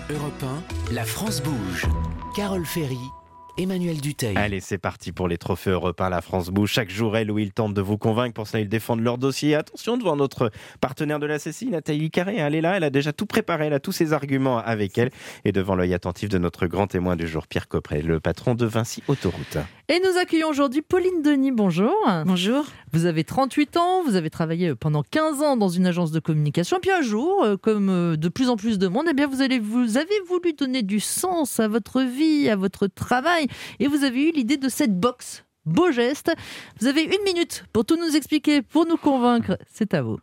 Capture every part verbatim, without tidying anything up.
Europe un, la France bouge. Carole Ferry, Emmanuel Dutheil. Allez, c'est parti pour les trophées Europe un. La France bouge. Chaque jour, elle ou il tente de vous convaincre. Pour cela, ils défendent leur dossier. Attention devant notre partenaire de la C C I, Nathalie Carré. Elle est là, elle a déjà tout préparé, elle a tous ses arguments avec elle. Et devant l'œil attentif de notre grand témoin du jour, Pierre Coppret, le patron de Vinci Autoroute. Et nous accueillons aujourd'hui Pauline Denis. Bonjour. Bonjour. Vous avez trente-huit ans, vous avez travaillé pendant quinze ans dans une agence de communication. Et puis un jour, comme de plus en plus de monde, eh bien vous, allez, vous avez voulu donner du sens à votre vie, à votre travail. Et vous avez eu l'idée de cette box. Beau geste. Vous avez une minute pour tout nous expliquer, pour nous convaincre. C'est à vous.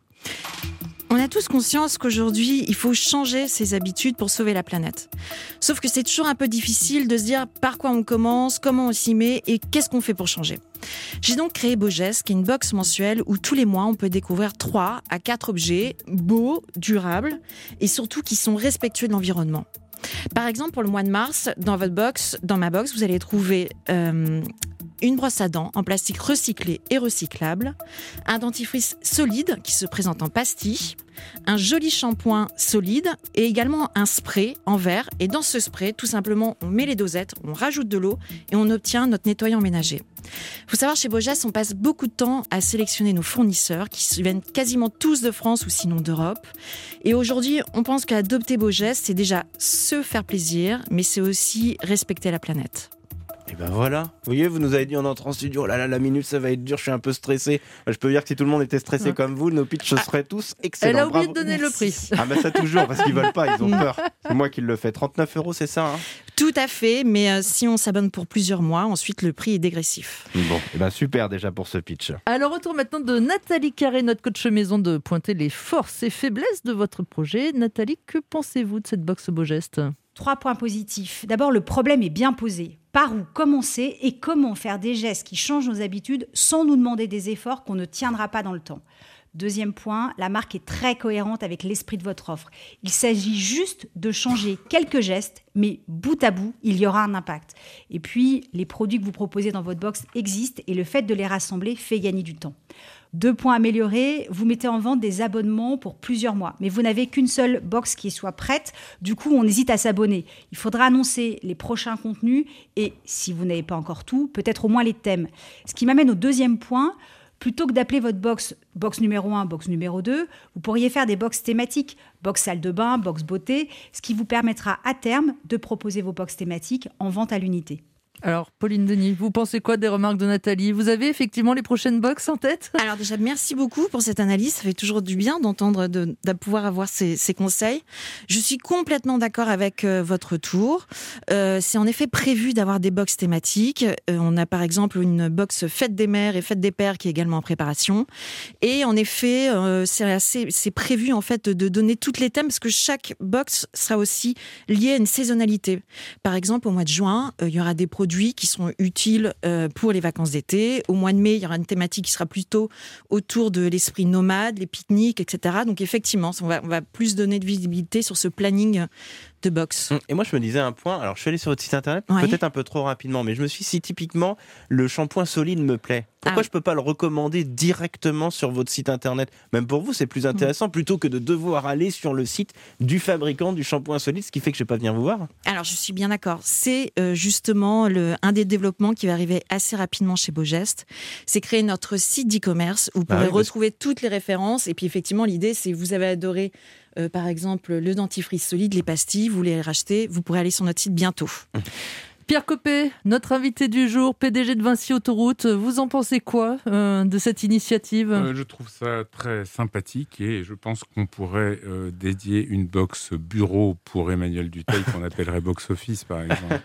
On a tous conscience qu'aujourd'hui, il faut changer ses habitudes pour sauver la planète. Sauf que c'est toujours un peu difficile de se dire par quoi on commence, comment on s'y met et qu'est-ce qu'on fait pour changer. J'ai donc créé Beau Geste, qui est une box mensuelle où tous les mois, on peut découvrir trois à quatre objets beaux, durables et surtout qui sont respectueux de l'environnement. Par exemple, pour le mois de mars, dans votre box, dans ma box, vous allez trouver euh, une brosse à dents en plastique recyclé et recyclable, un dentifrice solide qui se présente en pastille, un joli shampoing solide et également un spray en verre. Et dans ce spray, tout simplement, on met les dosettes, on rajoute de l'eau et on obtient notre nettoyant ménager. Il faut savoir, chez Beau Geste, on passe beaucoup de temps à sélectionner nos fournisseurs qui viennent quasiment tous de France ou sinon d'Europe. Et aujourd'hui, on pense qu'adopter Beau Geste, c'est déjà se faire plaisir, mais c'est aussi respecter la planète. Et ben voilà, vous voyez, vous nous avez dit en entrant en studio, oh là là, la minute ça va être dur, je suis un peu stressé. Je peux dire que si tout le monde était stressé ouais. comme vous, nos pitchs ah. seraient tous excellents. Elle a oublié Bravo. de donner Merci. le prix. Ah ben ça toujours, parce qu'ils veulent pas, ils ont peur. C'est moi qui le fais, trente-neuf euros, c'est ça hein? Tout à fait, mais euh, si on s'abonne pour plusieurs mois, ensuite le prix est dégressif. Bon, et ben super déjà pour ce pitch. Alors retour maintenant de Nathalie Carré, notre coach maison, de pointer les forces et faiblesses de votre projet. Nathalie, que pensez-vous de cette box Beau Geste ? Trois points positifs. D'abord, le problème est bien posé. Par où commencer et comment faire des gestes qui changent nos habitudes sans nous demander des efforts qu'on ne tiendra pas dans le temps. Deuxième point, la marque est très cohérente avec l'esprit de votre offre. Il s'agit juste de changer quelques gestes, mais bout à bout, il y aura un impact. Et puis, les produits que vous proposez dans votre box existent et le fait de les rassembler fait gagner du temps. Deux points améliorés, vous mettez en vente des abonnements pour plusieurs mois, mais vous n'avez qu'une seule box qui soit prête, du coup on hésite à s'abonner. Il faudra annoncer les prochains contenus et, si vous n'avez pas encore tout, peut-être au moins les thèmes. Ce qui m'amène au deuxième point, plutôt que d'appeler votre box box numéro un, box numéro deux, vous pourriez faire des box thématiques, box salle de bain, box beauté, ce qui vous permettra à terme de proposer vos box thématiques en vente à l'unité. Alors, Pauline Denis, vous pensez quoi des remarques de Nathalie ? Vous avez effectivement les prochaines box en tête ? Alors déjà, merci beaucoup pour cette analyse. Ça fait toujours du bien d'entendre, de, de pouvoir avoir ces, ces conseils. Je suis complètement d'accord avec euh, votre retour. Euh, c'est en effet prévu d'avoir des box thématiques. Euh, on a par exemple une box Fête des mères et Fête des pères qui est également en préparation. Et en effet, euh, c'est, assez, c'est prévu en fait de donner toutes les thèmes parce que chaque box sera aussi liée à une saisonnalité. Par exemple, au mois de juin, euh, il y aura des produits qui seront utiles pour les vacances d'été. Au mois de mai, il y aura une thématique qui sera plutôt autour de l'esprit nomade, les pique-niques, et cetera. Donc effectivement, on va, on va plus donner de visibilité sur ce planning de box. Et moi, je me disais un point, alors je suis allé sur votre site internet, ouais. peut-être un peu trop rapidement, mais je me suis dit, si typiquement le shampoing solide me plaît, pourquoi ah. je ne peux pas le recommander directement sur votre site internet ? Même pour vous, c'est plus intéressant mmh. plutôt que de devoir aller sur le site du fabricant du shampoing solide, ce qui fait que je ne vais pas venir vous voir. Alors, je suis bien d'accord. C'est euh, justement le, un des développements qui va arriver assez rapidement chez Beau Geste. C'est créer notre site d'e-commerce où vous pourrez ah oui, retrouver parce... toutes les références. Et puis, effectivement, l'idée, c'est vous avez adoré Euh, par exemple, le dentifrice solide, les pastilles, vous les rachetez, vous pourrez aller sur notre site bientôt. Pierre Coppet, notre invité du jour, P D G de Vinci Autoroute, vous en pensez quoi euh, de cette initiative ? euh, Je trouve ça très sympathique et je pense qu'on pourrait euh, dédier une box bureau pour Emmanuel Dutheil qu'on appellerait box office par exemple.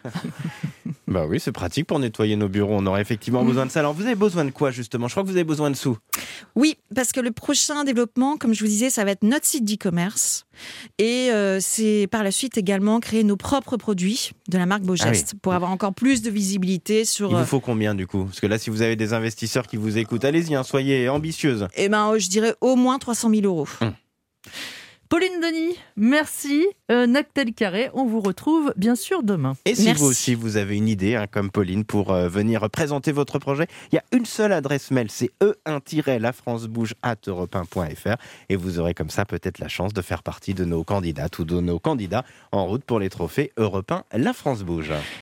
Bah oui, c'est pratique pour nettoyer nos bureaux, on aurait effectivement mmh. besoin de ça. Alors vous avez besoin de quoi justement ? Je crois que vous avez besoin de sous. Oui, parce que le prochain développement, comme je vous disais, ça va être notre site d'e-commerce et euh, c'est par la suite également créer nos propres produits de la marque Beau Geste ah oui. pour avoir encore plus de visibilité sur... Il vous faut combien du coup ? Parce que là, si vous avez des investisseurs qui vous écoutent, allez-y, hein, soyez ambitieuse. Eh ben, je dirais au moins trois cent mille euros. Hum. Pauline Denis, merci. Euh, Nathalie Carré, on vous retrouve bien sûr demain. Et si Merci. vous aussi vous avez une idée, hein, comme Pauline, pour euh, venir présenter votre projet, il y a une seule adresse mail, c'est e un la france bouge arobase europe un point f r et vous aurez comme ça peut-être la chance de faire partie de nos candidates ou de nos candidats en route pour les trophées Europe un La France Bouge.